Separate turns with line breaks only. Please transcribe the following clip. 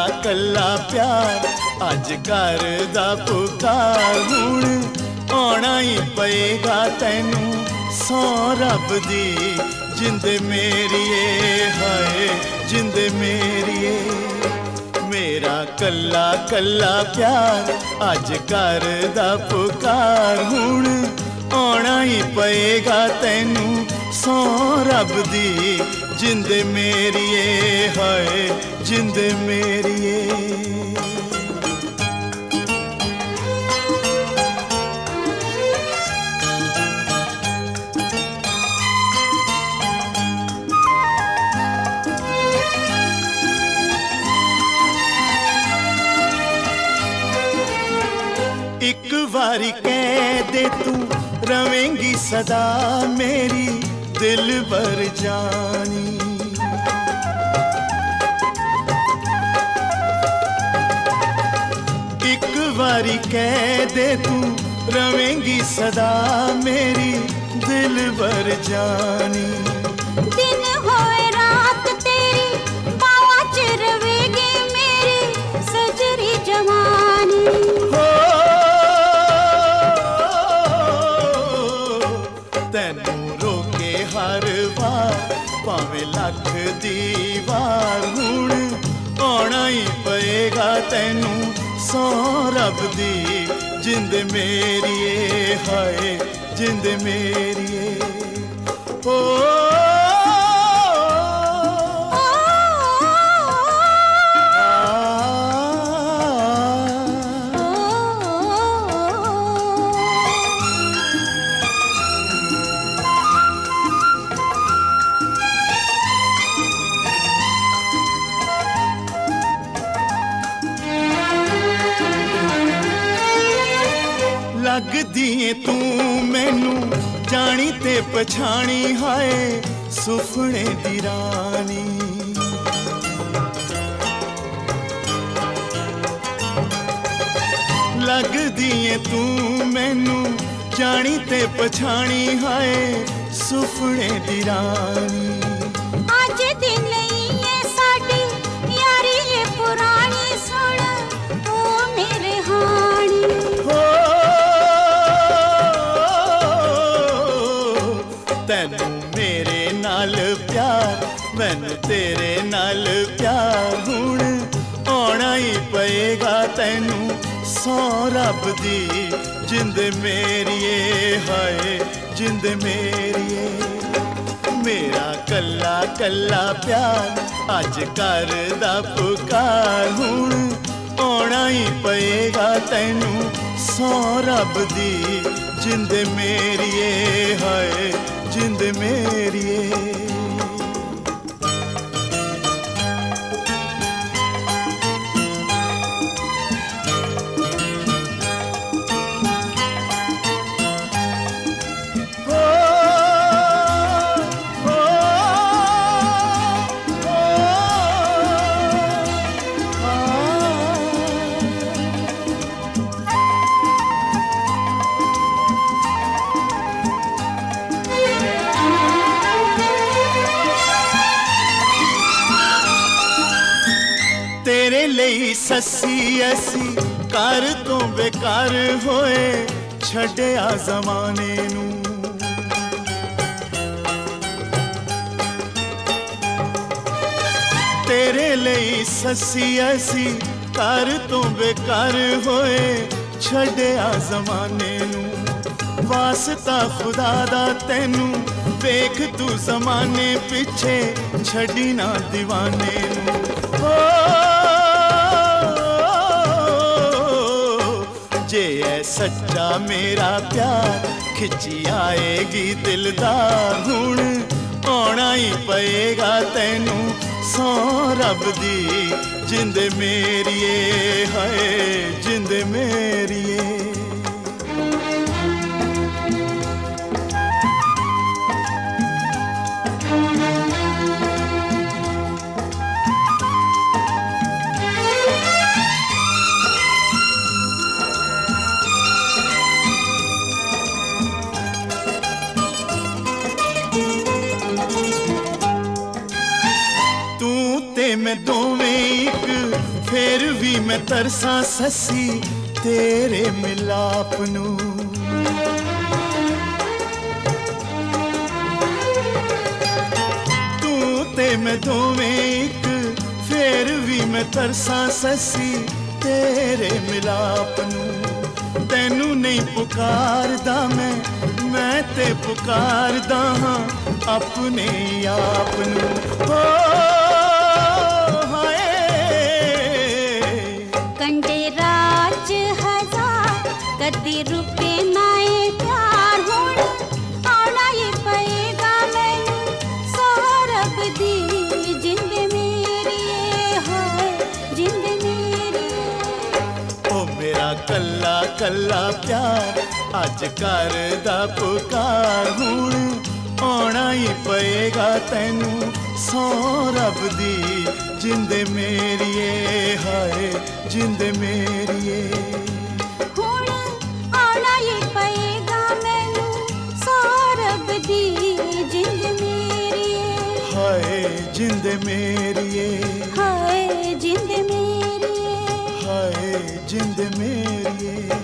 कल्ला प्यार अज करदा पुकार हुण आना ही पएगा तैनू सौ रब दी जिंद मेरिए हाय जिंद मेरिए मेरा कल्ला कल्ला प्यार अज करदा पुकार हुण आना ही पएगा तैनू सौ रब दी जिंद मेरिए हाय जिंद मेरिए एक बारी कह दे तू रवेंगी सदा मेरी दिल भर जानी एक बारी कह दे तू रवेंगी सदा मेरी दिल भर जानी
दिन होए रात तेरी बाहों च रवेगी मेरी सजरी जवानी
हो तैनू रोके हर बार भावें लख दीवार हुण आना ही पएगा तैनू सौ रब दी जिंद मेरिए हाय जिंद मेरिए ओ लगदी है तू मैनू जानी ते पछाणी हाय सुफने दी रानी लगदी है तू मैनू जानी ते पछाणी हाय सुफने दी रानी
आज दिन लई है साडी यारी है पुरानी सुन ओ मेरे हानी
हो तैनू मेरे नाल प्यार मैनू तेरे नाल प्यार हुण आना ही पएगा तैनू सौ रब दी जिंद मेरिए हाय जिंद मेरिए मेरा कल्ला कल्ला प्यार अज करदा पुकार हुण आना ही पएगा तैनू सौ रब दी जिंद मेरिए हाय जिंद मेरिए तेरे ਲਈ ਸੱਸੀ ਅਸੀਂ ਘਰ ਤੋਂ ਬੇਕਾਰ ਹੋਏ ਛੱਡਿਆ ਜ਼ਮਾਨੇ ਨੂੰ तेरे ਲਈ ਸੱਸੀ ਅਸੀਂ ਘਰ ਤੋਂ ਬੇਕਾਰ ਹੋਏ ਛੱਡਿਆ ਜ਼ਮਾਨੇ ਨੂੰ ਵਾਸਤਾ ਖੁਦਾ ਦਾ ਤੈਨੂੰ ਵੇਖ ਤੂੰ ਜ਼ਮਾਨੇ ਪਿੱਛੇ ਛੱਡੀ ਨਾ دیਵਾਨੇ ਨੂੰ जे है सच्चा मेरा प्यार खिंची आएगी दिलदार हुण आना ही पएगा तैनू सौ रब दी जिंद मेरिए हाय जिंद मेरिए मैं दोवें एक ਫੇਰ ਵੀ ਮੈਂ ਤਰਸਾਂ ਸੱਸੀ ਤੇਰੇ ਮਿਲਾਪ ਨੂੰ। ਤੂੰ ਤੇ ਮੈਂ ਦੋਵੇਂ ਇੱਕ, ਫੇਰ ਵੀ ਮੈਂ ਤਰਸਾਂ ਸੱਸੀ ਤੇਰੇ ਮਿਲਾਪ ਨੂੰ। ਤੈਨੂੰ ਨਹੀਂ ਪੁਕਾਰਦਾ ਮੈਂ ਤੇ ਪੁਕਾਰਦਾ ਹਾਂ ਆਪਣੇ ਆਪ ਨੂੰ। ਹੋ
ਕੰਡੇ ਰਾਜ ਹਜ਼ਾਰ ਕਦੀ ਰੁਕੇ ਨਾ ਇਹ ਪਿਆਰ, ਹੁਣ ਆਉਣਾ ਹੀ ਪਏਗਾ ਮੈਨੂੰ ਸੌਰਭ ਦੀ ਜਿੰਦ ਮੇਰੀ ਹੋਏ ਜਿੰਦ ਮੇਰੀ।
ਓ ਮੇਰਾ ਕੱਲਾ ਕੱਲਾ ਪਿਆਰ ਅੱਜ ਕਰਦਾ ਪੁਕਾਰ, ਹੁਣ ਆਉਣਾ ਹੀ ਪਏਗਾ ਤੈਨੂੰ ਸੌਰਭ ਦੀ ਜਿੰਦ ਮੇਰੀਏ ਹਾਏ ਜਿੰਦ ਮੇਰੀਏ।
ਹੁਣ ਆਉਣਾ ਹੀ ਪਏਗਾ ਮੈਨੂੰ ਸੌਰਭ ਦੀ ਜਿੰਦ ਮੇਰੀਏ
ਹਾਏ ਜਿੰਦ ਮੇਰੀਏ
ਹਾਏ ਜਿੰਦ ਮੇਰੀਏ
ਹਾਏ ਜਿੰਦ ਮੇਰੀਏ।